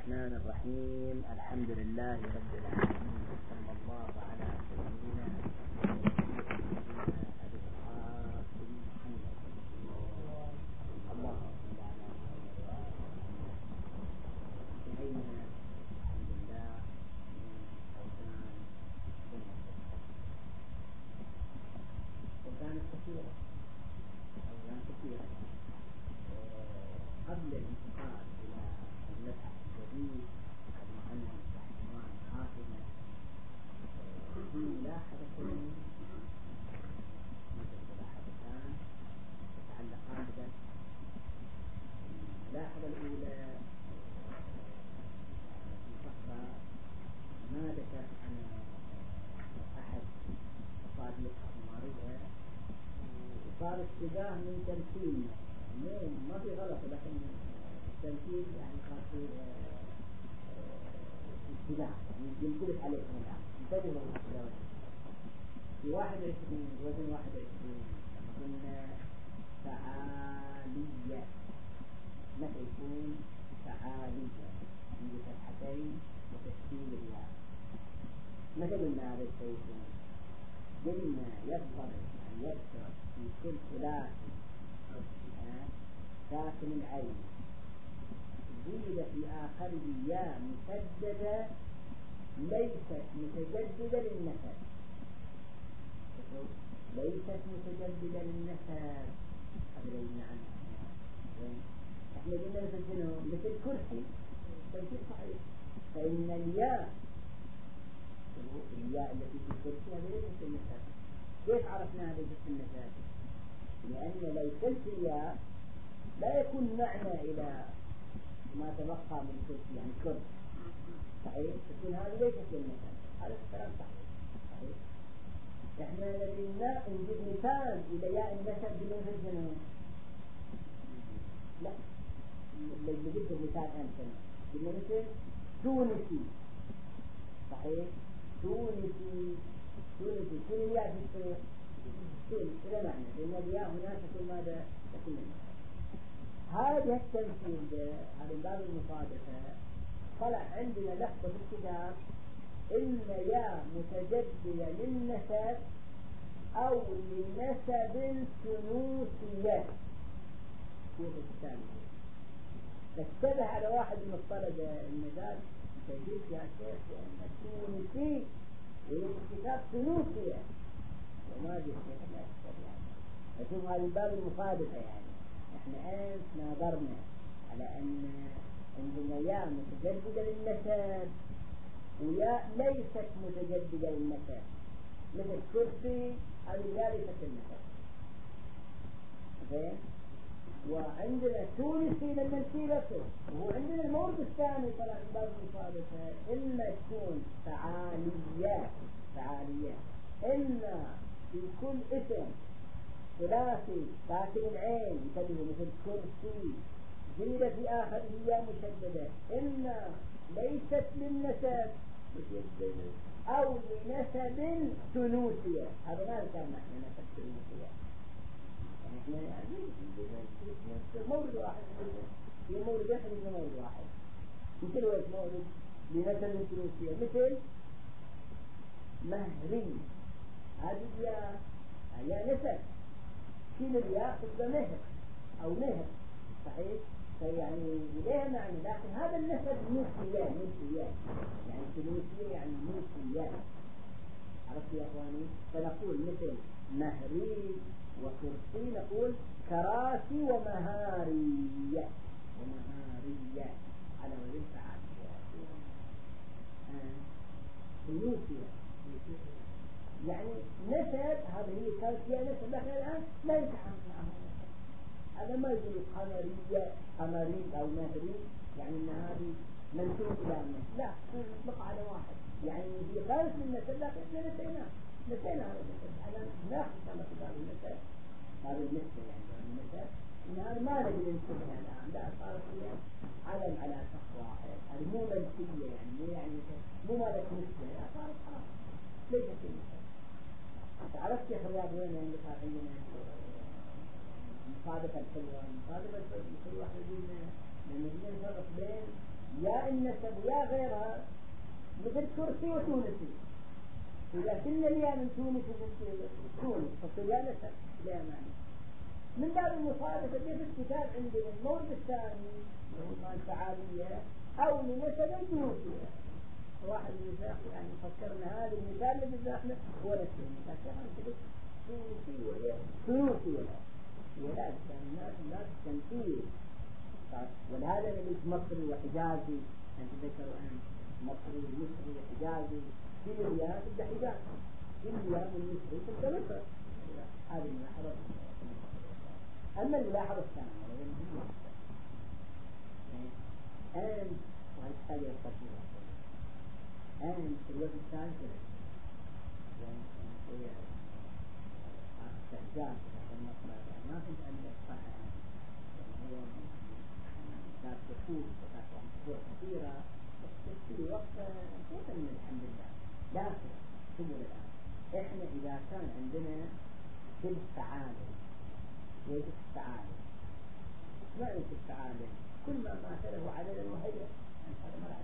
الرحمن الرحيم. الحمد لله رب العالمين، صلى الله على سيدنا أبي القاسم محمد. اللهم صل على محمد وآل محمد. انتهينا الحمد لله من أوزان كثيرة قبل الانتقال إلى المبحث الجديد المعنى بعنوان حافظة، في ملاحظتان تتعلقان بذلك. الملاحظة الأولى في فقرة ما ذكر أنا أحد مصادق مواردها وصار اتجاه من تمثيل، ما في غلط، لكن التمثيل يعني صار في اتجاه، يعني ينطبق عليكم الآن. انتبهوا في 21 وزن 21 لما قلنا فعالية، متى يكون فعالية عند فتحتين وتشكيل الياء؟ متى قلنا هذا الشيء؟ قلنا يضطرب أن يكثر في كل ثلاثي ساكن العين زيد في آخره ياء مسددة ليست متجددة للنسب. ليست متجددة للنسب أدرينا عنها. احنا قلنا نسجلهم مثل كرسي، تمثيل صحيح. فإن الياء التي في الكرسي هذه ليست النسب. كيف عرفنا هذه النسب؟ لأن لو كنت الياء لا يكون معنى إلى ما تبقى من كرسي، يعني كرس صحيح، تكون هذه ليست للنسب. هذا الكلام صحيح. احنا لدينا نجيب مثال إلى ياء النسب بدون الجنون. لا، نجيب مثال أمثل قلنا مثل تونسي صحيح، تونسي كل الياء في تونس إلى معنى، لأن الياء هنا تكون ماذا؟ تكون النسب. هذا التمثيل هذا باب المصادفة طلع عندنا لفظة في الكتاب إما ياء متجددة للنسب أو لنسب ثنوسية. شوف الكتاب تشتبه على واحد من الطلبة المجال تجد يا شيخ لأن التونسي والكتاب ثنوسية وما جد شيخ لا يشتبه. أشوف هذا الباب المصادفة، يعني احنا امس نظرنا على ان عندنا ياء متجددة للنسب وياء ليست متجددة للنسب، مثل كرسي هذه ياء ليست للنسب. زين، وعندنا تونسي لما نسيبته، وعندنا المورد الثاني طلع من باب المصادفة إما تكون فعالية إما في كل اسم ثلاثي ساكن العين يسميه مثل كرسي زيد في آخره ياء مشددة، إما ليست للنسب أو لنسب ثنوسية. هذا ما كان نحن نسب ثنوسية، يعني احنا يعني مورد واحد في مورد واحد في مورد واحد. مثل وين مورد لنسب ثنوسية؟ مثل مهري، هذه يا نسب كل الياء تبقى مهر أو مهر صحيح، فيعني ليه معنى، لكن هذا النسب نسيان يعني ثنوسية يعني نسيان. عرفت يا أخواني؟ فنقول مثل مهري وكرسي نقول كراسي ومهارية على وزن فعالية. ثنوسية يعني نسب، هذه هي كانت فيها نسب، لكن الآن لا يتحمل معها نسب. هذا ما يقول قمري أو مهري يعني أن هذه منسوب إلى النسب، لا، تطلق على واحد، يعني هي كانت من النسب لكن احنا نسينا هذا النسب. أنا ناخذ كما كتاب النسب هذا النسبة، يعني النسب إن هذا ما نجد نسبها الآن، لا، صارت هي علم على شخص واحد، هذه مو منسية، يعني مو مالك نسبة، لا، صارت خلاص ليست النسب. عرفت يا خريات وين يعني صار عندنا المصادفة الحلوة؟ المصادفة الحلوة احنا قلنا لما نفرق بين يا النسب ويا غيرها مثل تركي وتونسي، إذا كنا اليا من تونس تونس فصل يا نسب لا معنى. من باب المصادفة في الكتاب عندنا المورد الثاني هو الفعالية أو لنسب تونسية. واحد من النساء يعني فكرنا هذا المثال اللي بزاحنا هو نفس المثال كمان تقول تونسي وهي تونسي ولا الناس التمثيل. ولهذا نقول مصري وحجازي، أن تذكروا أن مصري ومصري وحجازي في الرياض تبدأ حجاز، في الرياض والمصري تبدأ مصر. هذه الملاحظة. أما الملاحظة الثانية وهي مهمة أن وهذه التفصيل أن في الوقت الثالث يعني هي استحجاج في المصري ما كنت أن يصح هو كانت تفوت وكانت أمور كثيرة بس في وقت كيف من الحمد لله. لكن شوفوا الآن إحنا إذا كان عندنا كل تعالى ليس التعالى ما ليس التعالى كل ما مثله عددا وهيئة هذا ما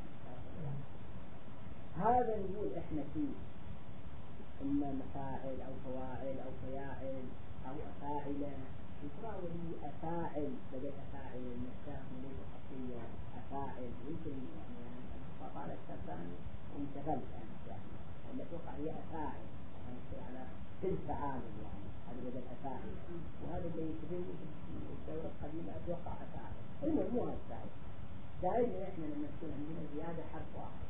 هذا نقول إحنا فيه إما مفاعل أو فواعل أو فياعل أو أفاعلة يقرأوا لي أفاعل بدأ أفاعل المشاة ليس خطية أفاعل يمكن يعني فقال الشبان وانتغلت يعني اللي توقع هي أفاعل على كل فعال يعني هذا بدأ أفاعل وهذا اللي يتبين في الدورة القديمة أتوقع أفاعل المهم هذا السائل دائما إحنا لما تكون عندنا زيادة حرف واحد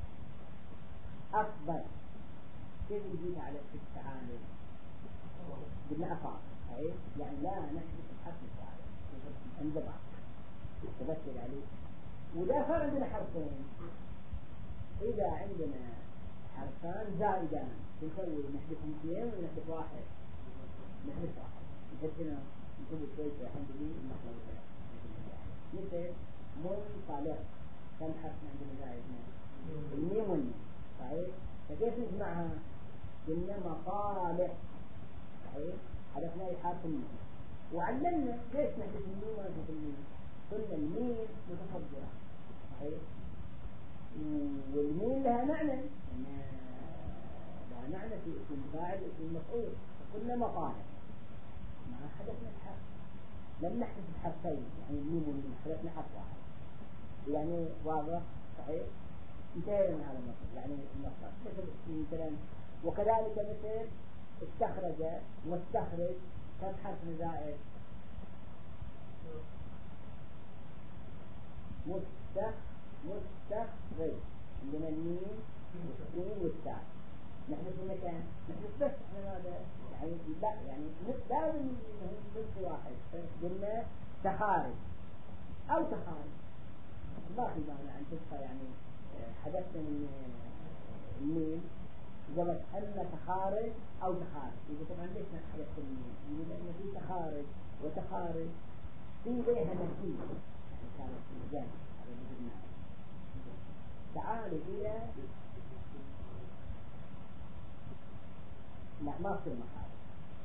أفضل كيف نجيب على التعامل قلنا أفعال يعني لا نحدث الحرف الفاعل انضبع تبكر عليه. وإذا صار عندنا حرفين إذا عندنا حرفان زائدان نسوي نحدثهم اثنين ونحدث واحد نحدث واحد نحدثنا نسوي شوية عندنا المخلوقات مثل منطلق كم حرف عندنا زائدنا الميم والميم صحيح. فكيف نجمعها؟ قلنا مطالع صحيح حدثنا حرف الميم وعلمنا ليش نحدث الميم ونحدث الميم. قلنا الميم متفضلة صحيح والميم لها معنى لها معنى في اسم الفاعل واسم المفعول فقلنا مطالع ما حدثنا الحرف لم نحدث الحرفين يعني الميم والميم حدثنا حرف واحد يعني واضح صحيح انتهينا من هذا المصدر يعني المصدر مثلا وكذلك مثل استخرج واستخرج كم حرف زائد مستخرج عندنا الميم والسين والتاء نحن في مكان نحن بس احنا هذا يعني لا يعني لازم نمشي واحد قلنا تخارج او تخارج ما في معنى أن تبقى يعني حدثنا من الميم قبل أن تخارج أو تخارج يقول طبعا ليش ما حدث الميم يقول لأن في تخارج وتخارج في ليها نتيجة يعني كانت في المجال هذا اللي قلناه. تعالوا إلى لا ما في المخارج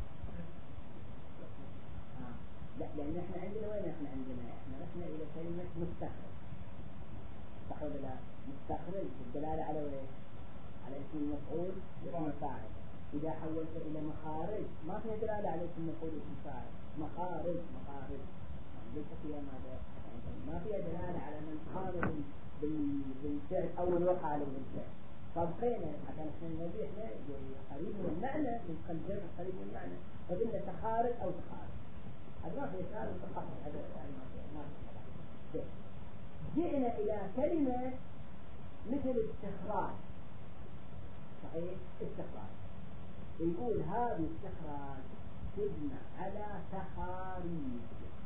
لا لأن احنا عندنا وين احنا رحنا إلى كلمة مستخرج صحيح لا مستخرج بالدلالة على وين على اسم المفعول واسم الفاعل. إذا حولت إلى مخارج ما فيها دلالة على اسم المفعول واسم الفاعل مخارج ليس فيها ماذا ما فيها دلالة على من خارج بالفعل أو الوقع عليه بالفعل. فبقينا عشان احنا النبي احنا قريب من المعنى من قلبنا قريب من المعنى فقلنا تخارج أو تخارج هذا ما فيه تخارج تخارج هذا ما فيه. جئنا إلى كلمة مثل استخراج صحيح استخراج يقول هذا استخراج تبنى على تخاريج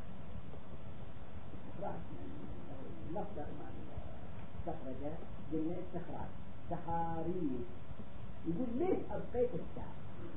استخراج مصدر استخرج قلنا استخراج تخاريج. يقول ليش أبقيت التاء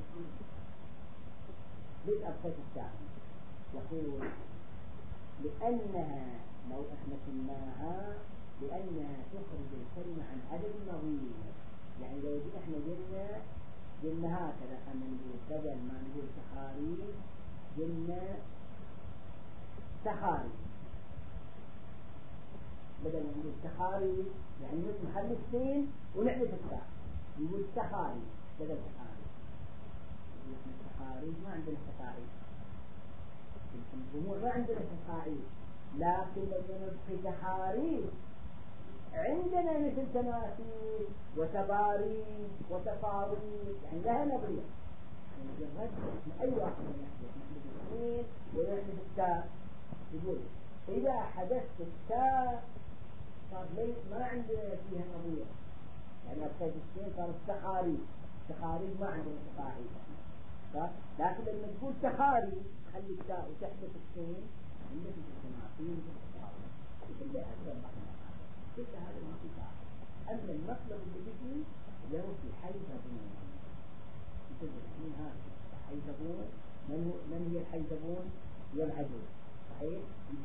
يقول لأنها لو احنا كناها لأنها تخرج الكلمة عن عدد نظير. يعني لو احنا قلنا هكذا احنا نقول بدل ما نقول تخاريج قلنا تخاريج بدل ما نقول تخاريج يعني نخلي السين ونحذف التاء نقول تخاريج بدل تخاريج. نحن تخاريج ما عندنا تخاريج في الجموع ما عندنا تخاريج، لكن لما نبقي تخاريج عندنا مثل تماثيل وتباريج وتفاويل يعني لها نظرية. يعني أي واحد نحذف السين ونحذف التاء. يقول إذا حدثت التاء صار ما عندنا فيها نظير، يعني أبقيت السين صارت تخاريج. تخاريج ما عندنا تخاريج، لكن لما تقول تخاريج خلي التاء وتحدث السين عندك التماثيل والتفاويل كل هذا كل هذا ما في فاعل. أما المطلب اللي بيجي له في حيزبون. من هذا حيزبون من هي الحيزبون؟ هي العجوز صحيح؟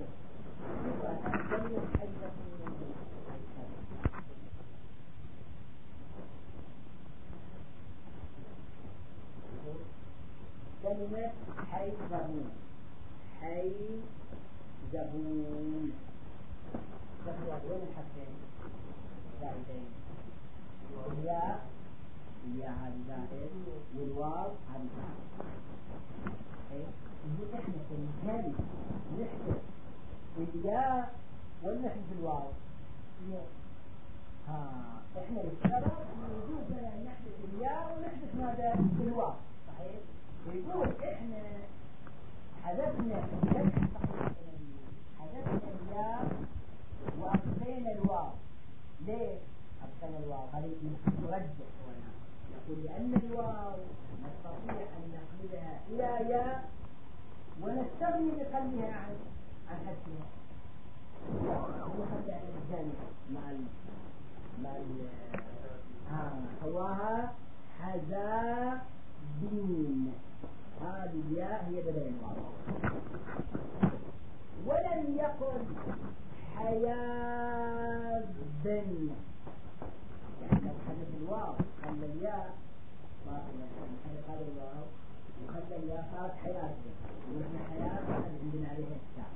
كلمة حيزبون كلمة حيزبون حيزبون تخرج وين الحرفين زائدين؟ الياء هذه زائد والواو هذه زائد. نقول احنا في الكلمة نحذف الياء ونحذف الواو. احنا السبب يجوز لنا ان نحذف الياء ونحذف ماذا؟ الواو صحيح؟ يقول احنا حذفنا الياء وأبقينا الواو. ليه أبقينا الواو؟ هذه نرجح هنا نقول لأن الواو نستطيع أن نقلبها إلى ياء ونستغني بقلبها عن حذفها. ونخلي على الثاني مع سواها حزابين. هذه الياء هي بدل الواو. ولم يقل حيازبن يعني لو حذف الواو خلى الياء حذف هذا الواو وخلى الياء صارت حيازبن. ونحن حيازبن عندنا عليها التاء.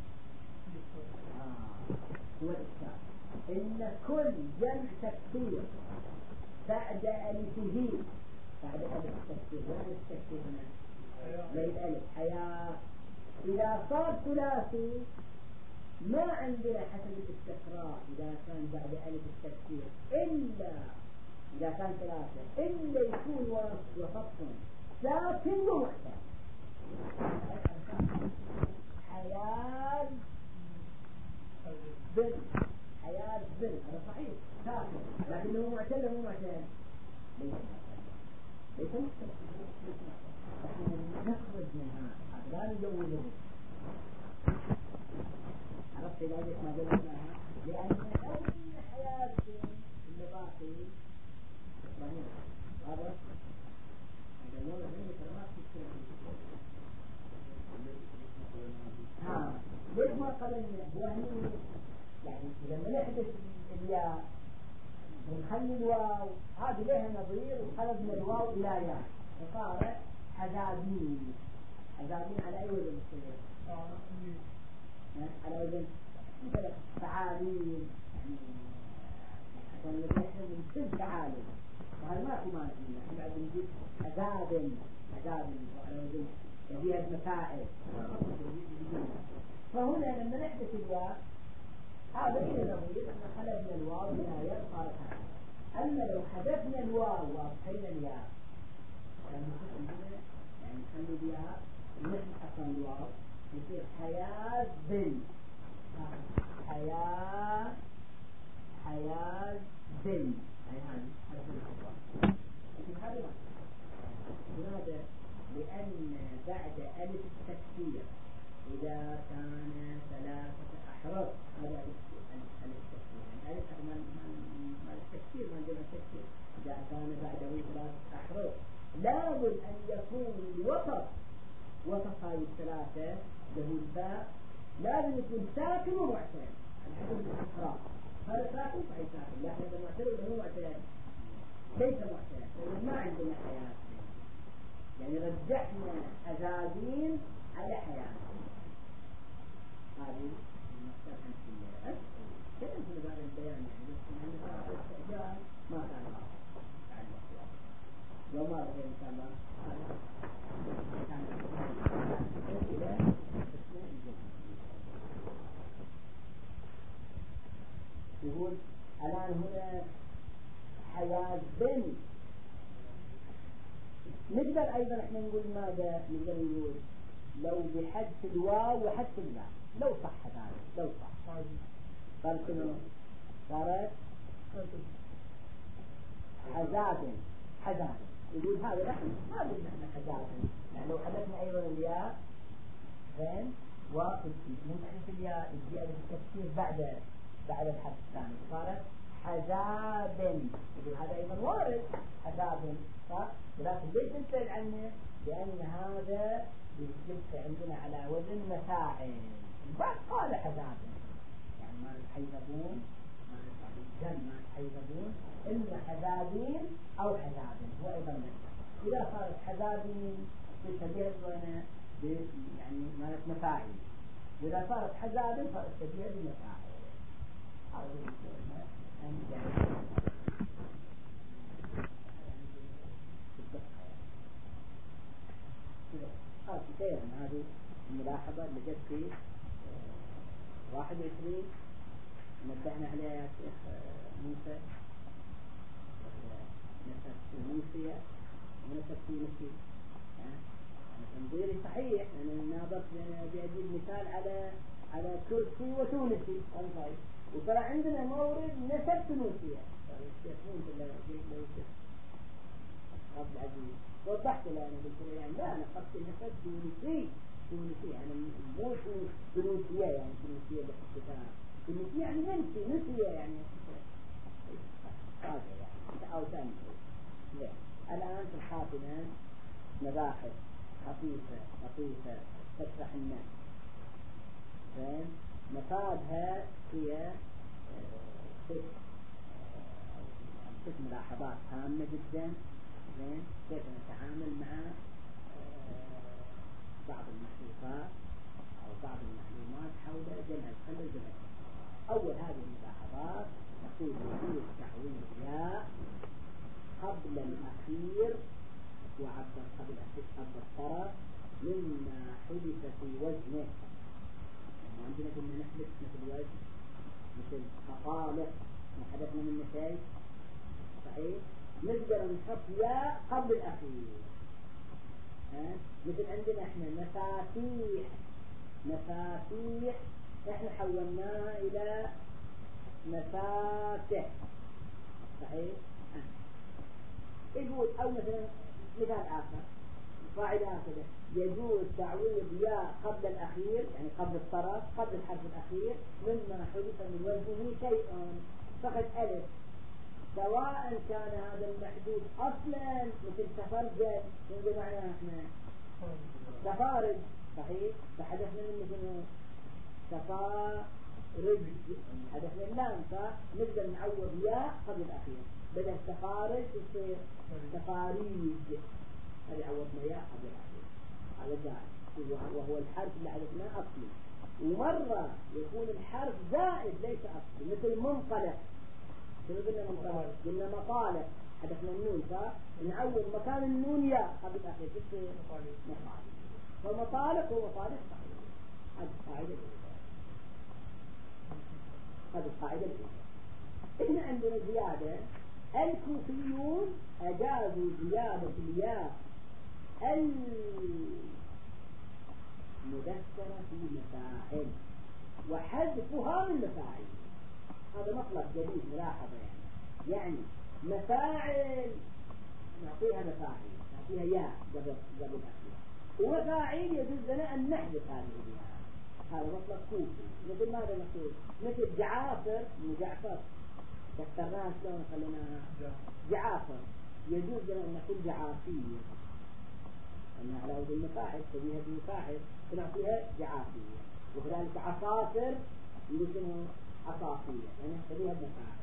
هو التاء إن كل جمع تكسير بعد ألفه بعد ألف التكسير وين التكسير هنا؟ زي الألف حياة. إذا صار ثلاثي ما عندنا حسب الاستقراء إذا كان بعد ألف التكسير إلا إذا كان ثلاثة إلا يكون وسطهم ساكن ومعتل. حياة بن حياة بن هذا صحيح ساكن لكنه معتل مو معتل ليس مختلف. نخرج منها لا نجوزه. عرفت ليش ما قلناها؟ لأن أول حياة النباتي إسرائيل هذا اليوم الذي كلمات ليش ما قلنا وهي يعني لما نحدث الياء ونخلي الواو هذه لها نظير وخلدنا الواو إلى ياء فصارت حزابين. حزابين على أي وزن السنة؟ على وزن مثلا فعالين يعني عشان نحن من كل فعالين وهذا ما في مانع منه. احنا بعد نجيب حزابين وعلى وزن فيها مسائل. فهنا لما نحدث الياء هذا إلى نظير أن خلدنا الواو إلى ياء صارت هذا. أما لو حذفنا الواو وأبقينا الياء يعني نخلي الياء ونحن أصلا الواو يصير حياة بن حياة بن هذه حرف الخطأ. لكن هذا لماذا؟ لأن بعد ألف التكسير إذا كان ثلاثة أحرف هذا التكسير يعني ألف ما التكسير ما عندنا تكسير. إذا كان بعده ثلاثة أحرف لابد أن يكون وسط هذه الثلاثة له الباء لازم يكون ساكن ومعتل. الحدث الإحرام هذا ساكن فهي ساكن لكن إذا معتل له معتل ليس معتل ما عندنا حياة. يعني رجحنا أزازين على حياة. هذه المسألة الحنفية كده يقول الآن هنا حيازن. نقدر أيضا احنا نقول ماذا نقدر نقول لو بحذف الواو وحذف اللام لو صح ذلك لو صح صارت شنو؟ صارت حزازن. حزازن يقول هذا نحن ما قلنا احنا حزازن، يعني لو حذفنا أيضا الياء زين ممكن في الياء يجي ألف التفسير بعد الحرف الثاني صارت حزازن. يقول هذا أيضا وارد حزازن صح؟ ولكن ليش نسأل عنه؟ لأن هذا يبقى عندنا على وزن مفاعل. البعض قال حزازن يعني ما نتحيزبون ما نتحيزبون ما نتحيزبون إما حزازين أو حزازن هو أيضا نفسه. إذا صارت حزازين تشبه وانا يعني مالت مفاعل، وإذا صارت حزازن صارت تشبه بمفاعل. هذا هذا كثير من هذه الملاحظة اللي جت في 21 نبهنا عليها يا شيخ موسى نسبة تونسية ونسبة تونسي. تنظيري صحيح أنا ناظرت بأجيب مثال على كرسي وتونسي طيب وترى عندنا مورد نسب تونسية يشوفون بالله عبد العزيز وضحت له أنا قلت له يعني لا أنا قصدي نسب تونسي يعني مو تونسية يعني تونسية باختصار تونسية يعني نسية يعني حاجة يعني أو ثاني. لا الآن في الخاتمة مباحث خفيفة تشرح النفس زين مفادها هي ست ملاحظات هامة جدا زين كيف نتعامل مع بعض المخلوقات أو بعض المعلومات حول جمع القلب وجمع الكسر. أول هذه الملاحظات نقول وجود تعويض ياء قبل الأخير وعبر قبل الطرف مما حدث في وزنه. عندنا كنا نحدث مثل وزن مثل مطالق ما حدثنا منه شيء صحيح نقدر نحط ياء قبل الأخير. مثل عندنا احنا مفاتيح احنا حولناها إلى مفاتح صحيح. يقول أو مثلا مثال آخر قاعدة هكذا يجوز تعويض ياء قبل الأخير يعني قبل الطرف قبل الحرف الأخير مما حدث من وزنه شيء فقط ألف سواء كان هذا المحدود أصلا مثل تفرجل من معناه احنا تفارج صحيح فحدثنا من مثل تفارج حدثنا اللام فنقدر نعوض ياء قبل الأخير بدل تفارج يصير تفاريج هذه عوضنا ياء قبل الأخير هذا جائز وهو الحرف اللي حدثناه أصلي. ومرة يكون الحرف زائد ليس أصلي مثل منطلق شنو قلنا منطلق قلنا مطالق حدثنا النون فنعوض مكان النون ياء قبل الأخير يصير مطالق فمطالق ومطالق صحيح. هذه القاعدة الأولى. إحنا عندنا زيادة الكوفيون أجازوا زيادة الياء المذكرة في مفاعل وحذفها من مفاعل. هذا مطلب جديد ملاحظة يعني مفاعل نعطيها مفاعل نعطيها ياء قبل الأخير ومفاعل يجوز لنا أن نحذف هذه الياء. هذا مطلب كوفي. مثل ماذا نقول مثل جعافر مجعفر كسرناها شلون خليناها جعافر يجوز لنا أن نقول جعافية أنها على وزن المفاعل تبيها بمفاعل فنعطيها جعافية. وكذلك عصافر يقولون عصافية يعني تبيها بمفاعل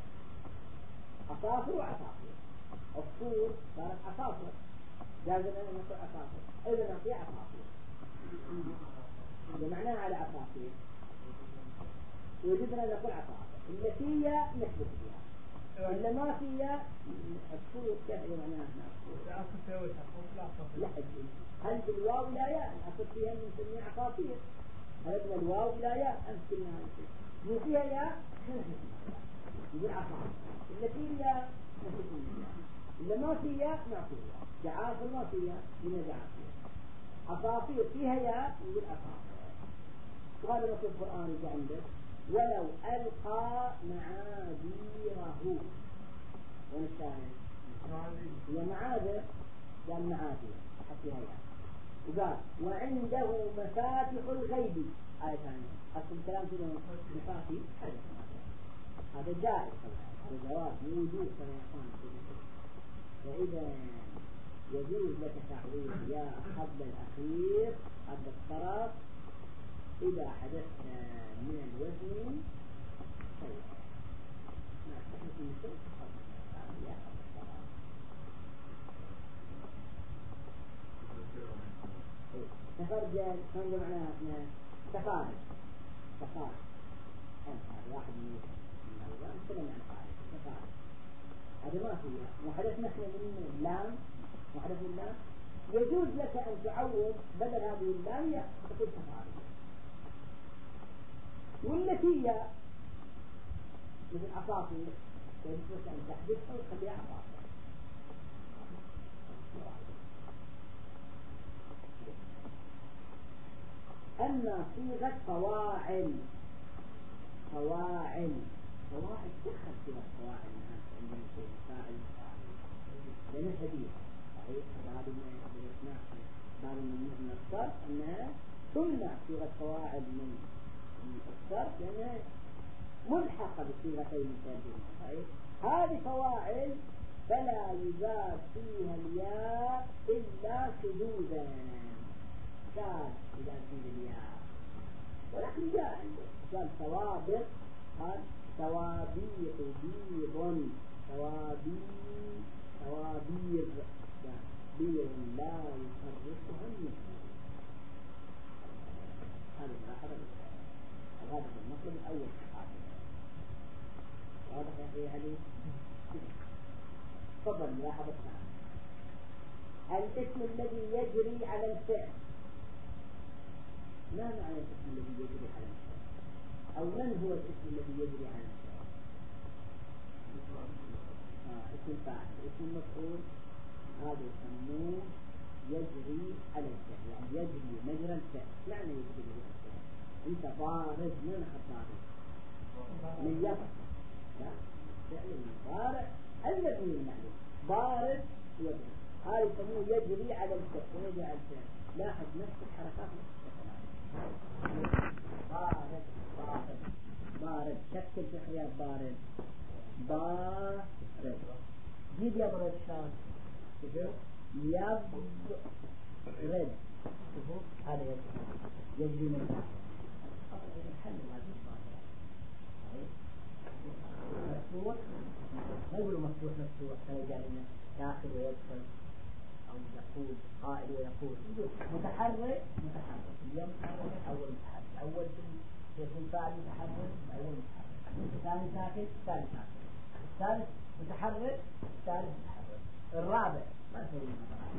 عصافر وعصافير. الصور صارت عصافر جاز لنا أن نقول عصافر أيضا نعطيها عصافير هذا معناها على عصافير وجدنا نقول عصافر اللي فيها نثبت بها اللي ما فيها الصور كيف معناها لا هل بالواو لا ياء الأصل فيها من سمي عصافير هل بالواو لا ياء أمس كلنا مو فيها ياء يقول عصافير. التي هي اللي ما فيها نعطيها جعافر، ما فيها من جعافر. عصافير فيها يا يقول عصافير. وهذا نص القرآن اللي عندك ولو ألقى معاذيره. وين الشاهد؟ هي معاذر قال معاذير حكيها يعني. وقال وعنده مفاتح الغيب. آية ثانية أصل الكلام كله مفاتيح حدث. هذا جائز طبعا، هذا جواب موجود كما يقول. فإذا يجوز لك تعويض يا قبل الأخير قبل الطرف إذا حدث من الوزن شيء ما تحدث من شيء يا قبل الطرف. تفرجل شنو معناها احنا تفارج هذا واحد من الأولاد سلم عن تفارج هذا ما فيه. وحدث نحن من اللام وحدث من اللام يجوز لك أن تعوض بدل هذه اللام تقول تفارج. والتي هي مثل عصافير يجوز لك أن تحدثها وتخليها عصافير. أما صيغة فواعل تدخل صيغة فواعل عندنا شيء فاعل لأنه هدية صحيح. هذا من الإثناء بعض من الصرف أنها تمنع صيغة فواعل من الصرف لأنها ملحقة بصيغتين متابعين صحيح. هذه فواعل فلا يزاد فيها الياء إلا شذوذا كان إذا فيه الياء. ولكن جاء قال ثوابق قال ثوابيق بيض ثوابير بيض لا يفرقها النسل. هذا ملاحظة هذا المطلب الأول واضح يا أخي علي. تفضل ملاحظة الثانية الاسم الذي يجري على الفعل. ما معنى الاسم الذي يجري على الفعل أو من هو الاسم الذي يجري على الفعل؟ اسم فاعل. اسم المفعول هذا يسموه يجري على الفعل يعني يجري مجرى الفعل. معنى يجري مجرى الفعل انت بارد من بارد من يبرد لا فعل المضارع المبني المعلوم بارد يبرد هذا يسموه يجري على الفعل. ويجري على الفعل لاحظ نفس الحركات بارد شكل في خيار بارد جيب يبرد شان يبرد هذا يجري من مفتوح ما يقولوا مفتوح فيجعلنا داخل ويدخل أو يقول قائل ويقول متحرك اليوم أول متحرك أول يكون فاعل متحرك أول متحرك ثاني ساكت ثالث ساكت الثالث متحرك الثالث متحرك الرابع ما تقول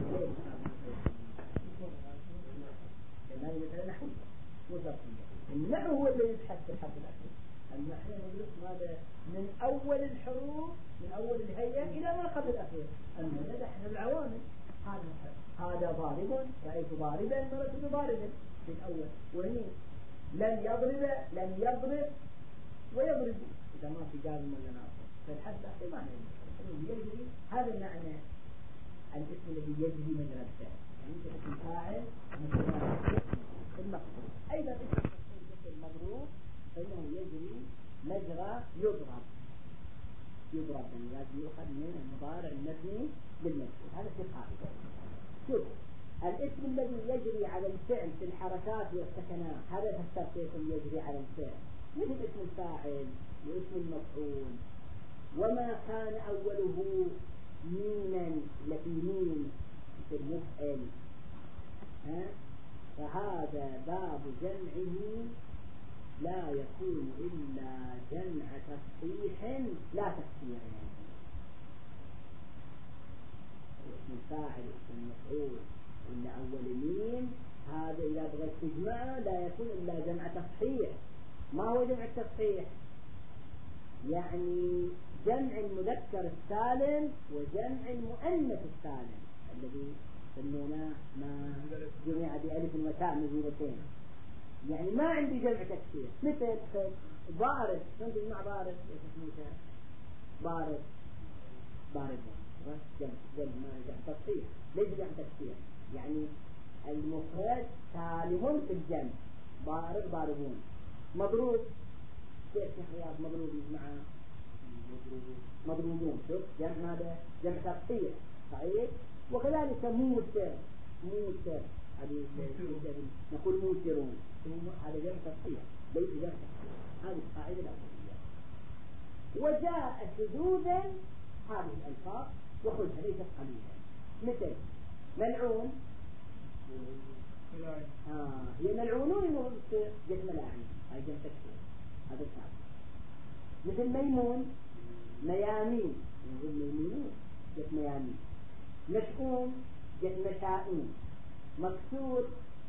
لأنه مثلا نحو وظرفية. النحو هو اللي يبحث في الحرف الأخير. النحو نقول هذا من أول الحروف من أول الهيئة إلى ما قبل الأخير. أما نحن العوامل هذا ضارب رأيت ضاربا مرت بضاربا في الأول وهي لن يضرب ويضرب إذا ما في قال من ناصر فالحد الأخير معنى يجري. هذا المعنى الاسم الذي يجري مجرى الفعل يعني اسم فاعل مثل المقصود. أيضا اسم المضروب فإنه يجري مجرى يضرب يعني لازم يؤخذ من المضارع المبني بالمجهول. هذا في قاعدة. شوف الاسم الذي يجري على الفعل في الحركات والسكنات هذا تستطيع يجري على الفعل مثل اسم الفاعل واسم المفعول وما كان أوله مينا لفي مين في المفعل فهذا باب جمعه لا يكون إلا جمع تصحيح لا تفسير. اسم الفاعل اسم المفعول إلا أول مين هذا إذا بغيت تجمعه لا يكون إلا جمع تصحيح. ما هو جمع التصحيح؟ يعني جمع المذكر السالم وجمع المؤنث السالم الذي سميناه ما جمع بألف وتاء مزيدتين. يعني ما عندي جمع تكسير مثل بارد. شلون تجمع بارد؟ ايش اسمه؟ بارد جمع ما جمع تصحيح. ليش جمع تكسير؟ يعني المفرد سالم في الجمع. باردون. مضروب كيف يا مضروب مع مضروبون. شوف جمع ماذا؟ جمع تصحيح صحيح. وكذلك موسر هذه نقول موسرون هذا جمع تصحيح ليس جمع تكسير. هذه القاعدة الأولية. وجاء شذوذا هذه الألفاظ وخذها ليست قليلا مثل ملعون. هي ملعونون إنه جمع ملاعين هاي جمع تكسير هذا الثالث. مثل ميمون ميامين نقول ميمونون جمع ميامين. مشؤوم جمع مشاؤون. مكسور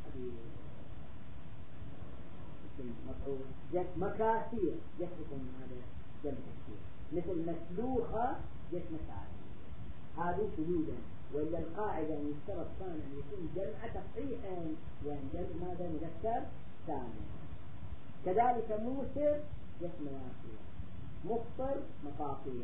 مفعول جمع مكاسير يكون هذا جمع تكسير. مثل مسلوخة جمع مساعي. هذه شذوذا. وإلا القاعدة أن يشترط كان أن يكون جمع تصحيحا يعني جمع ماذا مذكر سالم. كذلك موسر جمع مياسير. مفطر مفاطير.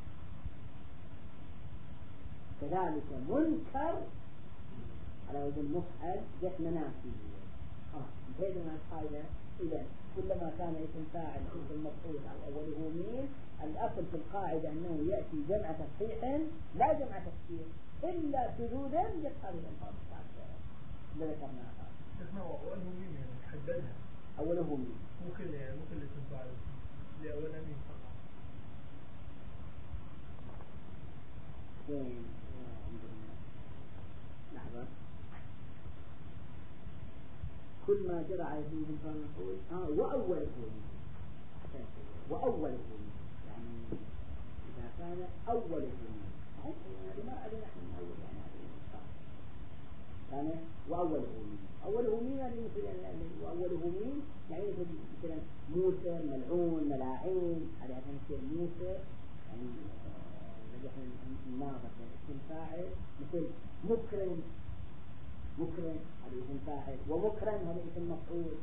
كذلك منكر على وزن مفعل جمع مناسير. انتهينا من القاعدة. إذا كلما كان اسم فاعل اسم مفعول أو أوله ميم الأصل في القاعدة أنه يأتي جمع تصحيح لا جمع تكسير إلا شذوذا يبقى للألفاظ الثالثة اللي ذكرناها. اسمه أوله ميم يعني حددها. أوله ميم ممكن اسم فاعل لأوله ميم فقط. وين لحظة. كل ما جرى على اسم الإنسان نقول وأوله ميم. يعني إذا كان أوله ميم ما أدري نحن من أول يعني كان وأوله ميم يعني مثل وأوله ميم يعني مثلا موسى ملعون ملاعين هذا يعني مثل موسى يعني نحن الناظر اسم فاعل. مثل مكرم هذا اسم فاعل. ومكرم هذا اسم مفعول.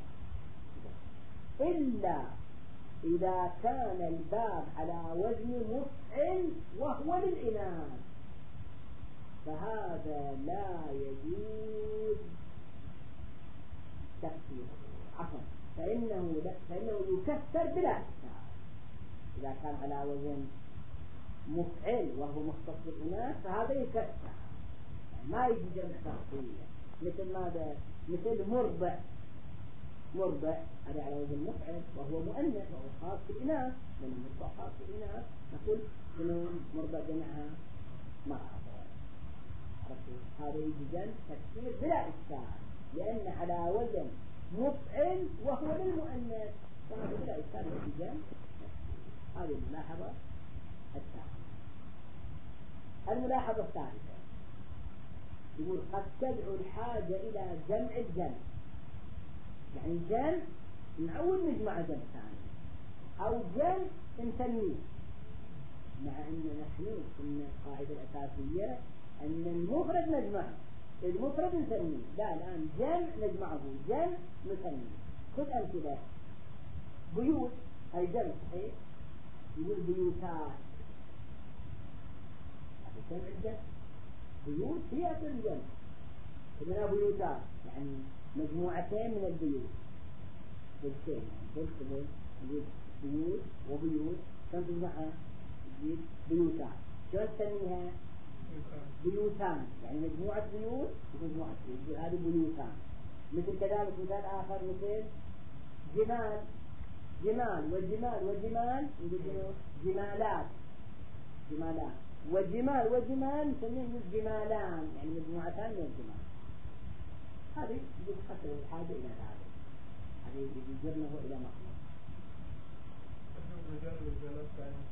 إلا إذا كان الباب على وزن مفعل وهو للإناث فهذا لا يجوز تكسيره. عفوا فإنه يكسر بلا إشكال. إذا كان على وزن مفعل وهو مختص بالإناث فهذا يكسر يعني ما يجي جمع تخصيصية. مثل ماذا؟ مثل مرضع هذا على وزن مفعل وهو مؤنث وهو خاص بالإناث. من المرضع خاص بالإناث نقول شنو مرضع جمعها مرأة. هذا يجي جمع تكسير بلا إشكال لأن على وزن مفعل وهو للمؤنث فهذا بلا إشكال يجي جمع. هذه الملاحظة الثانية. الملاحظة الثالثة يقول قد تدعو الحاجة إلى جمع الجمع. يعني جمع نعود نجمع جمع ثاني أو جمع نسميه مع أن نحن قلنا القاعدة الأساسية أن المفرد نجمعه المفرد نسميه. لا الآن جمع نجمعه جمع نسميه. خذ أمثلة. بيوت هي جمع صحيح. يقول بيوتات هذا جمع الجمع. بيوت هي أصل الجمع. إننا بيوتات يعني مجموعتين من البيوت بالشيء بالكبير. بيوت وبيوت كم تجمعها؟ بيوتان. شو تسميها؟ بيوتان يعني مجموعة بيوت ومجموعة بيوت. هذه بيوتان. مثل كذلك مثال آخر مثل جمال وجمال جمالات وجمال نسميه جمالان يعني مجموعتان من الجمال. هذه يتحصل الحاجة إلى ذلك. هذه يجرنه إلى مقصد. رجال ورجالات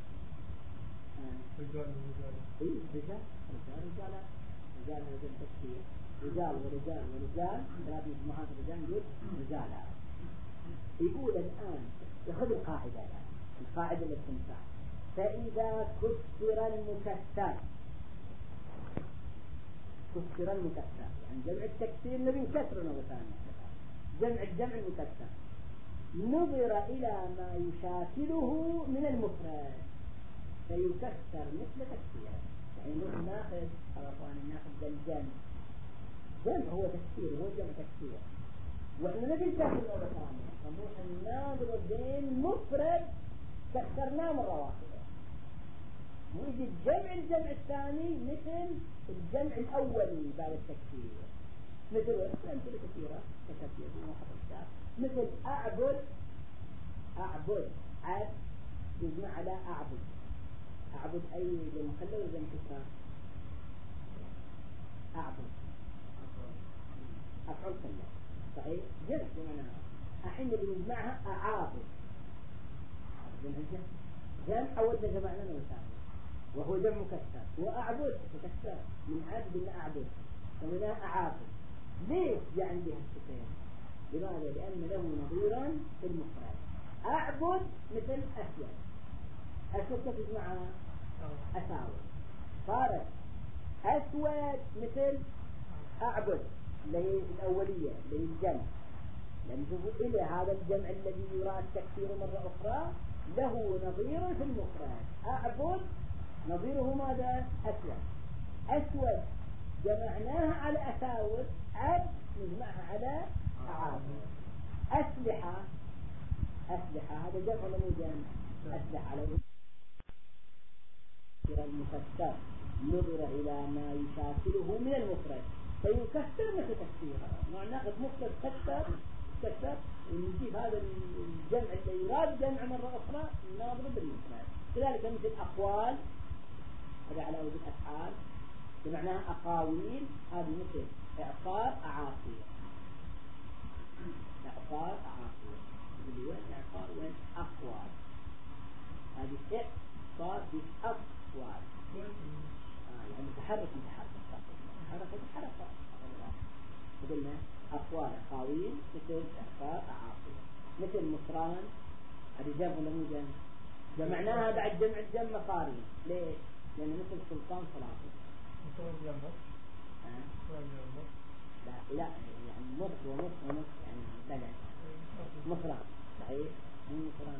رجال تكسير. رجال ورجال ثلاث مجموعات رجال نقول رجالات. يقول الآن يأخذ القاعدة الآن القاعدة اللي تنفع. فإذا كسر المكسر، كسر المكسر يعني جمع التكسير نبي نكسر مرة ثانية، جمع الجمع المكسر، نظر إلى ما يشاكله من المفرد فيكسر مثل تكسيره. يعني ناخذ ناخذ الجمع، جمع هو تكسير، هو جمع تكسير، وإحنا نبي نكسر مرة ثانية نروح نناظر بين مفرد كسرناه مرة واحدة، ويجي الجمع الثاني مثل الجمع الأولي بعد التكسير، مثل أمثلة كثيرة كثيرة مثل أعبد، أعبد عبد يجمع على أعبد، أعبد أي للمخلة ولا للمكسر؟ أعبد أفعل كله صحيح جمع بمعناها. الحين اللي يجمعها أعابد، جمع أول جمعنا نوثاني وهو جمع مكسر، وأعبد مكسر من عبد إلى أعبد ومنها أعابد. ليش جاء عندها الصفين؟ لماذا؟ لأن له نظيرا في المفرد. أعبد مثل أسود، أسود كيف يجمعها؟ أساود، صارت أسود مثل أعبد اللي هي الأولية اللي هي الجمع، لأن شوفوا إلى هذا الجمع الذي يراد تكسيره مرة أخرى له نظير في المفرد. أعبد نظيره ماذا؟ أسود، أسود جمعناها على أساود، عبد نجمعها على أعابد. أسلحة، أسلحة هذا جمع ولا مو جمع؟ أسلحة على المكسر نظر إلى ما يشاكله من المفرد فيكسر مثل تكسيرها. ناخذ مفرد كسر ونجيب هذا الجمع اللي يراد جمع مرة أخرى نضرب بالمفرد. كذلك مثل أقوال، هذا على وجه الأفعال بمعنى أقاويل، هذه مثل إعصار أعاصير، إعصار أعاصير اللي هو إعصار وين أقوال، هذه إعصار بأقوال يعني متحرك قلنا أقوال أقاويل مثل إعصار أعاصير. مثل مصران، هذه جمع ولا مو جمع؟ جمعناها بعد جمع الجمع مصارين. ليش؟ لأن مثل سلطان سلاطين. لا يعني مصر ونص يعني بلد مصران صحيح؟ من مصران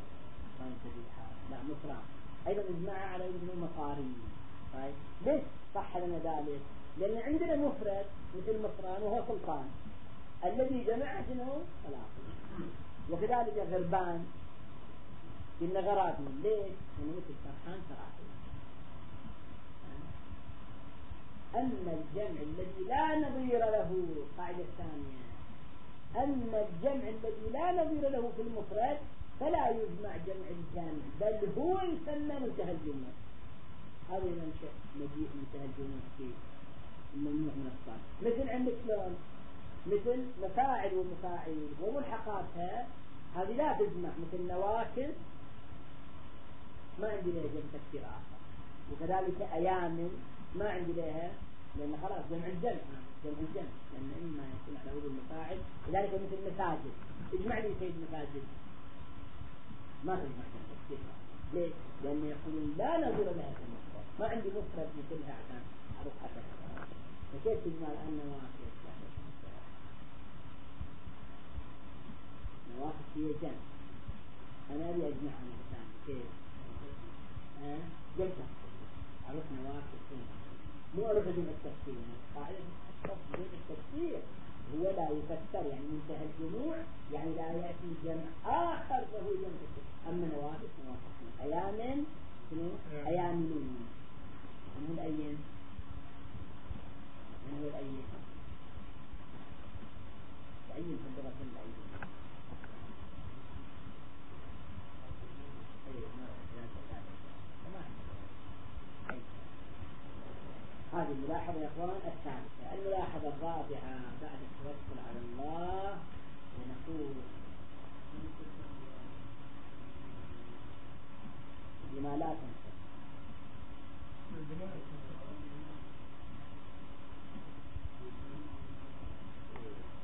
لا مصران أيضا نجمعها على وزن مصارين. طيب ليش صح لنا ذلك؟ لأن عندنا مفرد مثل مصران وهو سلطان الذي جمع شنو؟ سلاطين. وكذلك غربان إن غرابي، ليش؟ لأنه مثل فرحان سراحين. أما الجمع الذي لا نظير له، قاعدة الثانية، أما الجمع الذي لا نظير له في المفرد فلا يجمع جمع الجمع بل هو يسمى منتهى الجمع. هذا منشأ مجيء منتهى الجمع فيه الممنوع من الصرف. مثل عندك شلون؟ مثل مفاعل ومفاعيل وملحقاتها هذه لا تجمع، مثل نواكل ما عندي لها جمع تكسير آخر، وكذلك أيام ما عندي لها لأن خلاص جمع الجمع، لأن إما يكون على وجه المفاعل. كذلك مثل مساجد، اجمع لي سيد مساجد ما تجمع جمع تكسير. ليش؟ لأن يقولون لا نظير لها في المفرد، ما عندي مفرد مثلها عشان أروح أتكسر. فكيف تجمع الآن نواكل؟ نواكل هي جمع، أنا أبي أجمعها مثلا كيف؟ جمع أروح نواكل مو أروح جمع التكسير. قاعدة جمع التكسير هو لا يكسر يعني منتهى الجموع، يعني لا يأتي جمع آخر له جمع التكسير. أما نواكل أيام أيامين من هو الأيام؟ من هو الأيام؟ الأيام في اللغة الأيام هذه الملاحظة يا أخوان الثالثة. الملاحظة الرابعة بعد التوكل على الله ونقول لما لا تنسى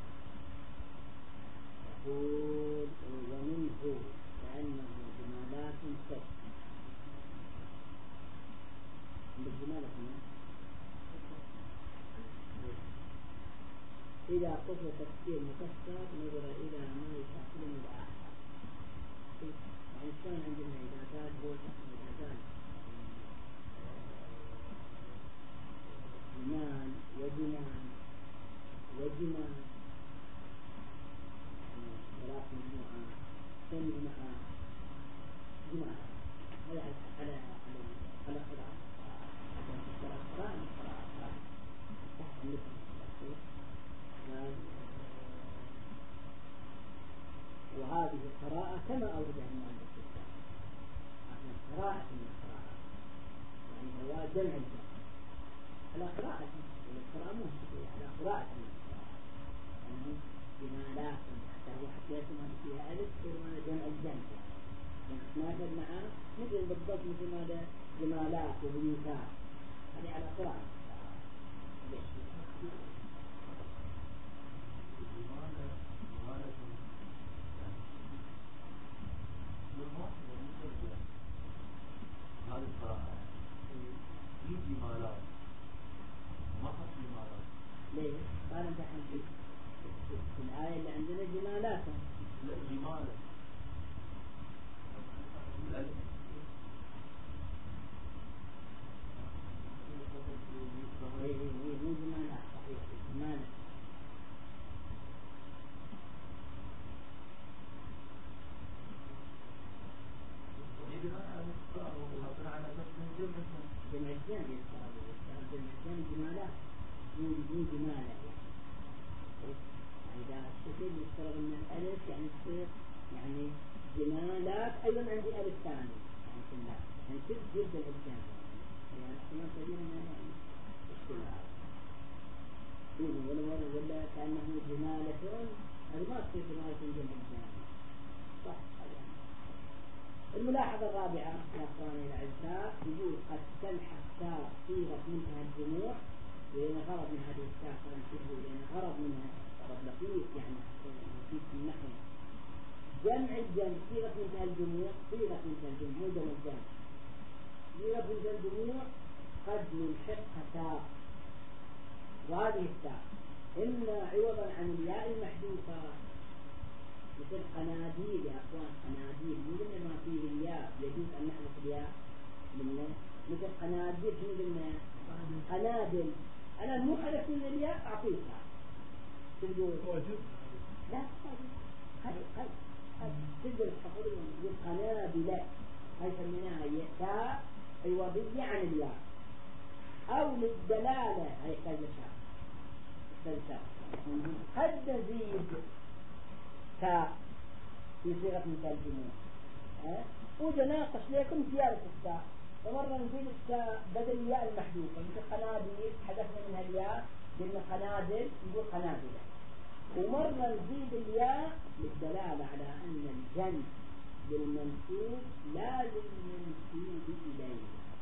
يقول ومنه لأنه بما لا قصة تفسير مفسر نظر إلى ما يشاكل من الآخر. يعني شلون عندنا إذا زاد بوجه إذا زاد جنان وجنان وجنان ثلاث مجموعة جماعة جماعة على قراءة وهذه القراءة كما أوردها المؤلف قراءة من القراءة يعني هو جمع الجمع على قراءة والقراءة مهمة على قراءة من القراءة يعني جمالات حتى هو حتى يسمى فيها ألف وما جمع الجمع ناخذ معاه مثل بالضبط مثل ماذا جمالات وبيوتات هذه على قراءة هذه القراءة في جمالات ما حط جمالات ليه؟ قال انت حنجي في الآية اللي عندنا جمالات لا جمالة ايه مو جمالات صحيح جمالة جمع الجامع جمالات مو جمالة يعني إذا الشكل يفترض من الألف يعني تصير يعني جمالات أيضا عندي ألف ثاني يعني في الله يعني كيف جدا الجامع يعني احتمال كبير أنه يعني اشتغال ولا كأنه جمالة هذا ما تصير جمالة جمع الجامع صح يعني. الملاحظة الرابعة يا أخواني الأعزاء يقول قد تلحق تاء صيغة منها الجموع لأن غرض من هذه التاء لأن غرض منها غرض لطيف يعني لطيف في النحو جمع الجمع صيغة منها الجموع صيغة منها الجمع مو جمع الجمع صيغة منها الجموع قد نلحقها تاء وهذه التاء إما عوضا عن الياء المحذوفة مثل قناديل يا أخوان قناديل مو قلنا ما فيه الياء يجوز أن نحذف الياء منه مثل قناديل شنو قلنا قنادل أنا مو حذفت من الياء أعطيتها تقول لا قد تقدر تحفظون يقول قنادل هاي سميناها ياء عوضية عن الياء أو للدلالة هاي كلمة قد نزيد تاء في صيغة مثال الجموع وجناقش لكم زيادة التاء فمرة نزيد التاء بدل الياء المحذوفة مثل قناديل حذفنا منها الياء قلنا قنادل نقول قنادلة ومرة نزيد الياء للدلالة على أن الجمع للمنسوب لا للمنسوب إليه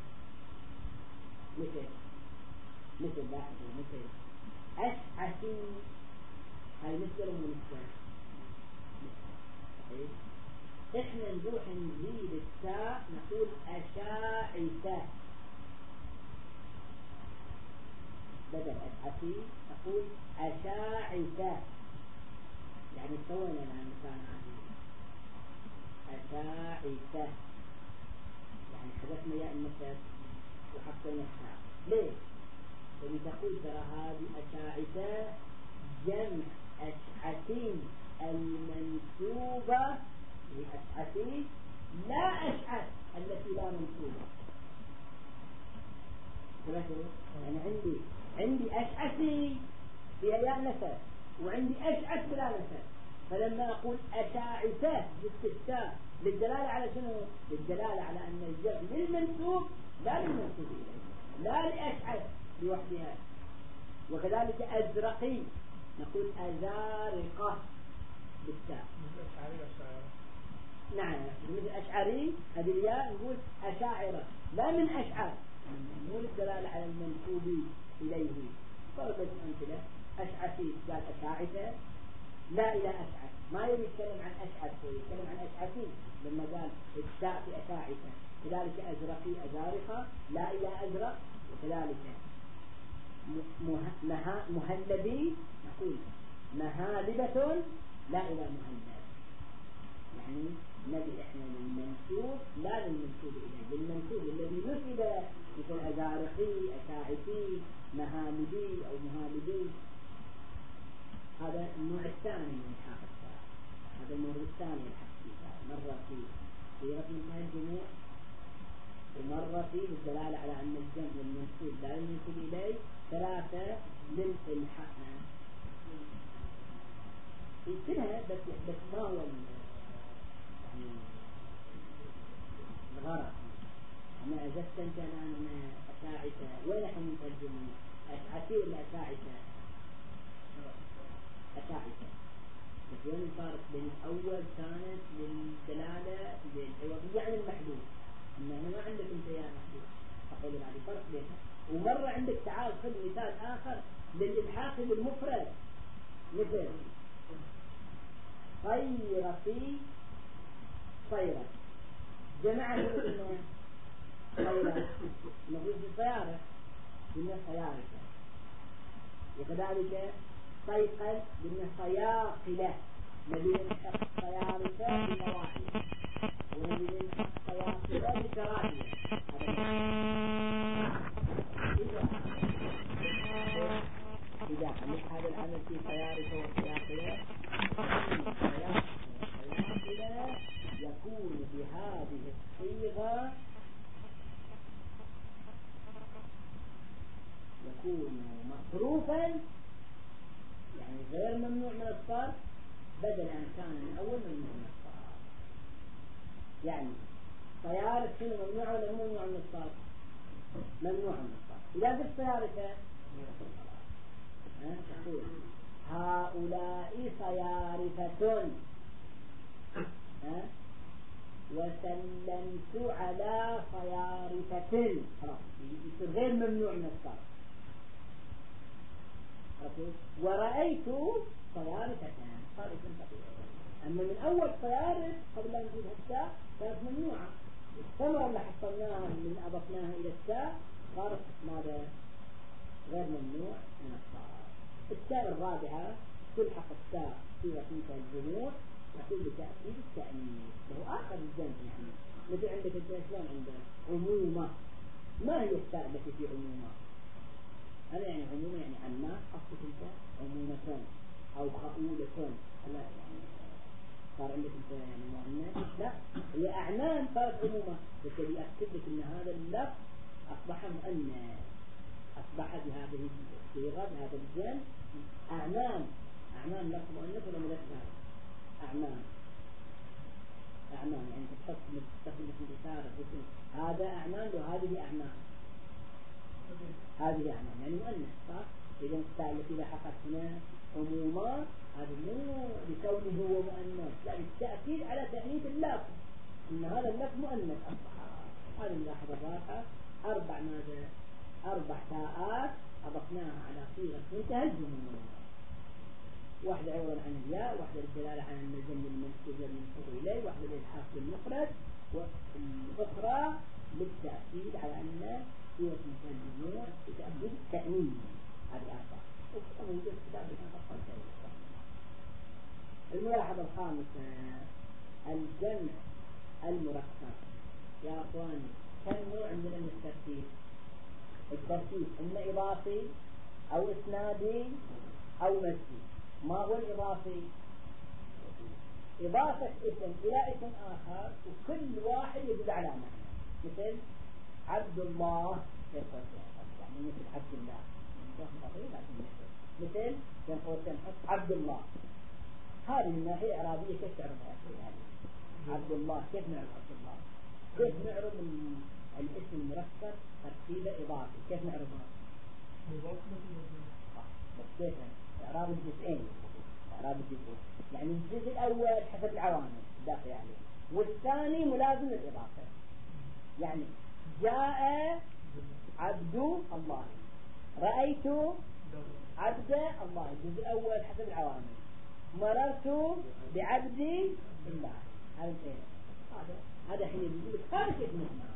مثل لاحظوا مثل أشعثي هاي مثل المنسوب احنا نروح نزيد التاء نقول أشاعثة بدل أشعثي نقول أشاعثة يعني سوينا الآن مكان عزيز أشاعثة يعني حذفنا ياء النسب وحطينا التاء ليه؟ لأن تقول ترى هذه أشاعثة جمع أشعثين المنسوبة لأشعثي لا أشعث التي لا منسوبة يعني عندي أشعثي فيها ياء نسب وعندي أشعث بلا نسب فلما أقول أشاعثة باستفتاء للدلالة على شنو؟ للدلالة على أن الجمع للمنسوب لا للمنسوب إليه لا لأشعث لوحدها وكذلك أزرقي نقول أزارقة بالتاء نعم مثل أشعري هذه الياء نقول أشاعرة لا من أشعر مو للدلالة على المنسوب إليه ضربت أمثلة أشعثي قال أشاعثة لا إلى أشعث ما يريد يتكلم عن أشعث يتكلم عن أشعثي لما قال التاء في أشاعثة كذلك أزرقي أزارقة لا إلى مهالبة لا إلى مهلب، يعني نبي إحنا للمنسوب لا للمنسوب إليه، للمنسوب الذي نسب مثل أزارقي أشاعثي مهالبي أو مهالبي. هذا النوع الثاني من الحق الساعة، هذا المرة الثانية الحق مرة في صيغة منتهى الجموع، ومرة في بالدلالة على أن الجمع المنسوب لا ينسب إليه، ثلاثة للإلحاق كلها. بس ما هو يعني الغرض؟ أنا أجدت أنت أنا أشاعثة وين نحن نترجم أشعثي ولا أشاعثة؟ أشاعثة. بس وين الفارق بين الأول كانت للدلالة للعوضية عن المحدود، إنه ما عندك أنت يا محدود، أقول هذا فرق بينها. ومرة عندك تعال خذ مثال آخر للإلحاق بالمفرد، مثل صيرتي صيرة، جمعه قلنا صيرة نقول بسيارة قلنا سيارة، وكذلك صيقل قلنا صياقلة، نبي نلحق سيارة بنواحي ونبي نلحق صياقلة بكراهية. إذا عملت هذا العمل في سيارة وسياقلة يكون بهذه الصيغة يكون مصروفا، يعني غير ممنوع من الصرف، بدل أن كان من أول ممنوع من الصرف. يعني سيارة شنو ممنوع ولا ممنوع من الصرف؟ ممنوع من الصرف. إذا قلت سيارة تقول هؤلاء سيارفة وسلمت على سيارفة، خلاص يصير غير ممنوع من الصرف. ورأيت سيارفتان صار اسم طبيعي. أما من أول سيارة قبل أن نجيب التاء كانت ممنوعة، الثمرة اللي حصلناها من أضفناها إلى التاء صارت ماذا؟ غير ممنوع من الصرف. التاء الرابعة تلحق التاء في وسيلة الجموع، يقول بتأكيد التأنيث، وهو آخر الجنس. يعني مثل عندك الجنسان عندك عمومة، ما هي التاء التي في عمومة؟ أنا يعني عمومة يعني عمات، أصلك أنت عمومة أو خؤولة، لا يعني صار عندك أنت يعني مؤنث، لا هي أعمام صارت عمومة. بالتالي يأكد لك أن هذا اللفظ أصبح مؤنث، أصبح بهذه الصيغة بهذا الجنس أعمام. أعمام لفظ مؤنث ولا مذكر؟ أعمام. أعمام يعني تستخدم في الإشارة هذا أعمام وهذه أعمام، هذه أعمام يعني مؤنث، صح؟ إذا التاء التي لحقت هنا عموما هذا مو لكونه هو مؤنث، لا بالتأكيد على تأنيث اللفظ، إن هذا اللفظ مؤنث أصبح. هذه الملاحظة الرابعة. أربع تاءات أضفناها على صيغة منتهى الجموع، واحدة عوضا عن الياء، واحدة للدلالة على أن الجمع المنسوب إليه، واحدة للإلحاق بالمفرد، والأخرى للتأكيد على أن صيغة منتهى الجموع بتأكيد التأنيث. هذه أربعة وموجود كتاب الملاحظة الخامسة الجمع المركب. يا أخواني كم نوع من الترتيب؟ الترتيب إما إضافي أو إسنادي أو مسجد. ما هو الإضافي؟ إضافة اسم إلى اسم آخر وكل واحد يدل على معنى، مثل عبد الله يعني مثل عبد الله مثل ينقول عبد الله. هذه الناحية الإعرابية كيف تعرفها؟ عبد الله كيف نعرف عبد الله؟ كيف نعرف الاسم المركب ترتيبه إضافي؟ كيف نعرفها؟ بس كيف إعراب الجزئين؟ إعراب الجزئين يعني الجزء الأول حسب العوامل الداخل عليه، والثاني ملازم للإضافة. يعني جاء عبد الله، رأيت عبد الله، الجزء الأول حسب العوامل، مررت بعبد الله. هذا حين يقول لك هذا كيف نجمع؟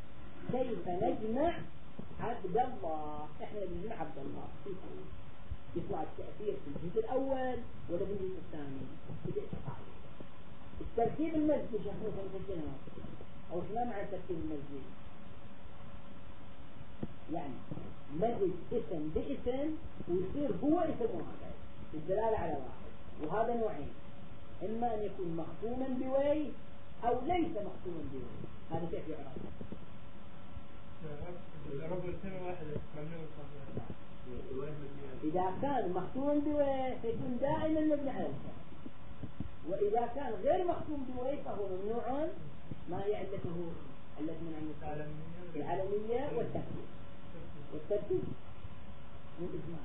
كيف نجمع عبد الله؟ احنا نجمع عبد الله يطلع التأثير في الجزء الأول ولا في الجزء الثاني بالإتفاق. الترتيب المزجي شخصه خمسة أو شنو معنى الترتيب المزجي؟ يعني مزج اسم باسم ويصير هو اسم واحد بالدلالة على واحد. وهذا نوعين، إما أن يكون مختوما بوي أو ليس مختوما بوي. هذا كيف يعرف؟ إذا كان مختوما بوي فيكون دائما مبني على الكسر، وإذا كان غير مختوم بوي فهو ممنوع. ما هي علته؟ علة من العلمية والترتيب مو الإجماع.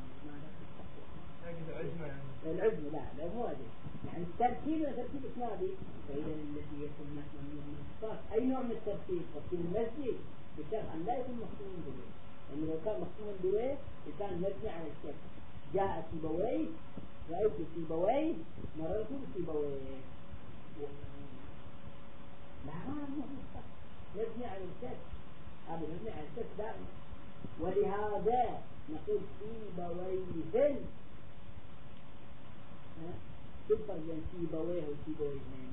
العزم لا مو عزم، يعني الترتيب ترتيب إسنادي. فإذا التي يكون من الصفات أي نوع من الترتيب؟ ترتيب المسجد بشرط أن لا يكون مختوم بوي، لأنه لو كان مختوم بوي كان مبني على الشك. جاء سيبويه، رأيت سيبويه، مررت بسيبويه. لا مبني على الشك، هذا مبني على الشك دائما. ولهذا نقول سيبويهن. تفرق بين سيبويه وسيبويهن.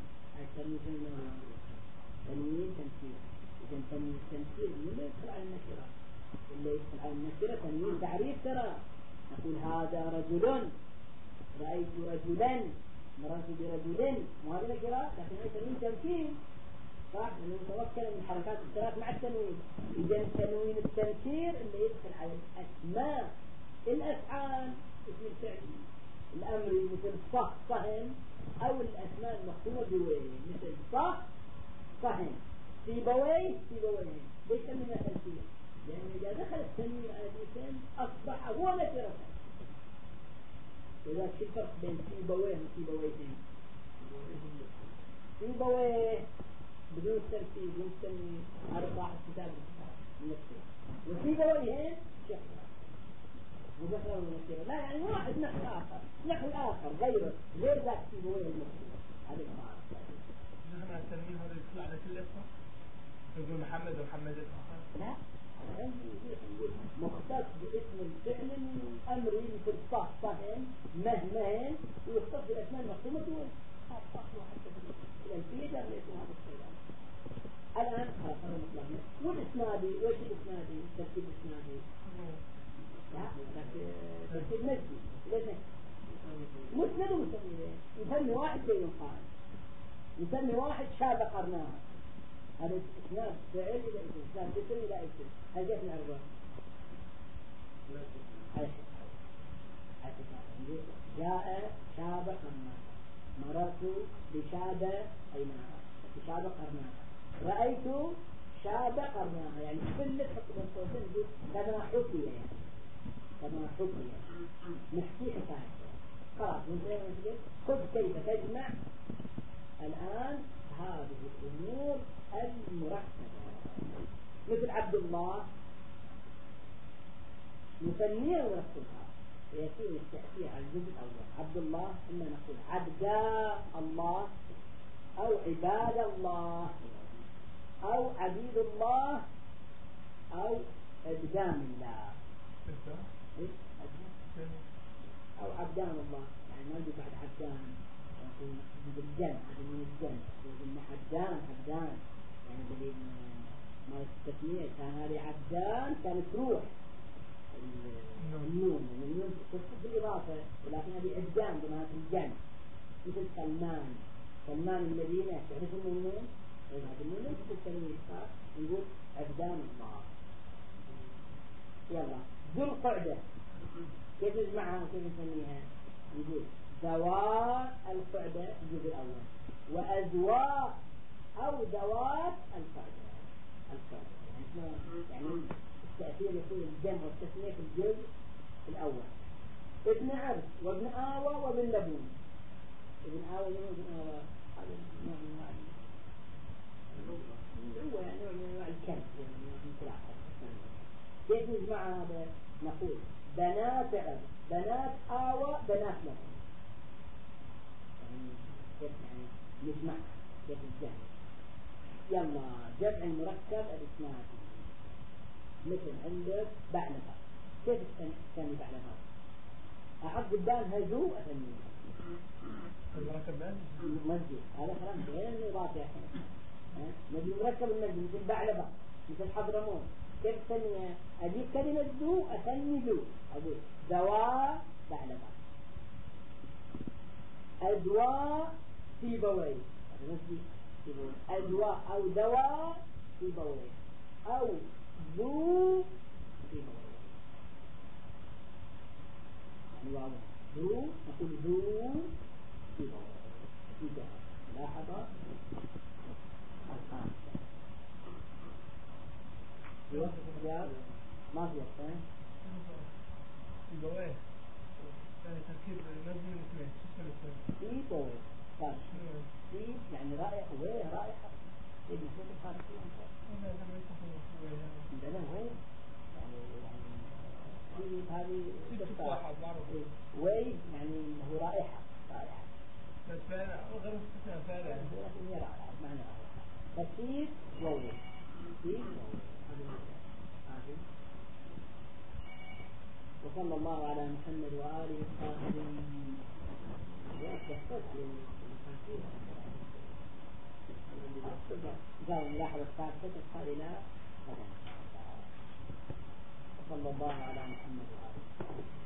تنوين تمثيل. إذا تنوين تمثيل ولا يدخل على النكرة؟ إلا يدخل على النكرة تنوين تعريف. ترى نقول هذا رجل، رأيت رجلا، مررت برجل، وهذا نكرة لكن هي تنوين تمثيل صح؟ لأنه متوكل من حركات الثلاث مع التنوين. إذا تنوين التمثيل اللي يدخل على الأسماء الأفعال اسم الفعل الأمري مثل صح صهن، أو الأسماء المختومة بوين مثل صح صهن سيبويه سيبويه. ليش سمينا تمثيل؟ لأن إذا دخل التنوين على الاسم أصبح هو نكرة. إذا شو الفرق بين سيبويه وسيبويهن؟ سيبويه بدون ترتيب بدون تنوين، هذا صاحب كتاب النكرة. وسيبويهن شكرا مذكر والنكرة. لا يعني واحد نحو آخر، نحو آخر غير ذاك سيبويه النكرة. هذا المعارف. نحن التنوين هذا يدخل على كل اسم؟ نقول محمد ومحمد الآخر؟ لا، مختص باسم الفعل الأمري مثل صح صهن مهمهن، ويختص بالأسماء المختومة دول. الألفية لا يكون هذا الشيء. الآن خلاص هذا مطلقنا. والإسنادي وش الإسنادي؟ ترتيب إسنادي. لا ترتيب نفسي. ليش مسند ومسميه؟ نسمي واحد زي القائل، نسمي واحد شابه قرناها. هذا إسناد فعل إلى اسم، إسناد اسم إلى اسم. هل جاءت الأربعة؟ جاء شابه قرناها، مررت بشابه أيناها، بشابه قرناها، رأيت شابه قرناها. يعني كل حكم الصوتين يقول كما حكي، يعني كما حكي نحكي حكاية. خلاص نقول خذ كيف تجمع الآن هذه الأمور المركبة. مثل عبد الله نسميه ونركبها، يكون التأثير على الجزء الأول. عبد الله إما نقول عبدا الله، أو عباد الله، أو عبيد الله، أو أبدان الله، أو عبدان الله. يعني ما نقول بعد عبدان نقول بالجن، هذا من الجن. قلنا عبدان يعني دليل ما التسمية. كان هذه عبدان كانت روح النون تصف بالإضافة، ولكن هذه عبدان بمعنى الجن. مثل سلمان المدينة تعرفون النون؟ هذا النون ليس بالتسمية، نقول عبدان الله. يلا ذو القعدة كيف نجمعها وكيف نسميها؟ نقول ذوات القعدة الجزء الأول، وأذواق أو ذوات القعدة. يعني التأثير يكون الجمع والتسمية في الجزء الأول. ابن عرس وابن آوى وابن لبون. ابن آوى وابن آوى هذا نوع من أنواع هو يعني نوع من أنواع الكلب، يعني من ثلاثة. كيف نجمع هذا؟ نقول بنات عرس، بنات آوى، بنات لبون. يعني نجمع كيف الجمع. يلا جمع المركب الإسنادي. مثل عندك بعلبة، كيف تسمي بعلبة؟ أحط قدامها ذو أثنين المركب بس مسجد هذا كلام غير النظافة يا أخي نجي مركب المسجد مثل بعلبة مثل حضرموت كيف تسميها؟ أجيب كلمة ذو أثني ذو أقول دواء بعلبة أدواء في بوي أدواء أو دواء في بوي أو ذو في بوي يعني واضح ذو نقول ذو في بوي في جهة ملاحظة الخامسة ما في وقت في بويه تركيب نزل الاثنين في بوي طيب في يعني رائحة وين رائحة إيه نحن الخارج عندنا وين يعني هذه وين يعني هو رائحة بس فعلا غير استثناء فعلا هي رائحة معنى رائحة تركيب وين في وصلى الله على محمد وآله وصحبه جاء ملاحظة الثالثة تدخل إلى وصلى الله على محمد وآله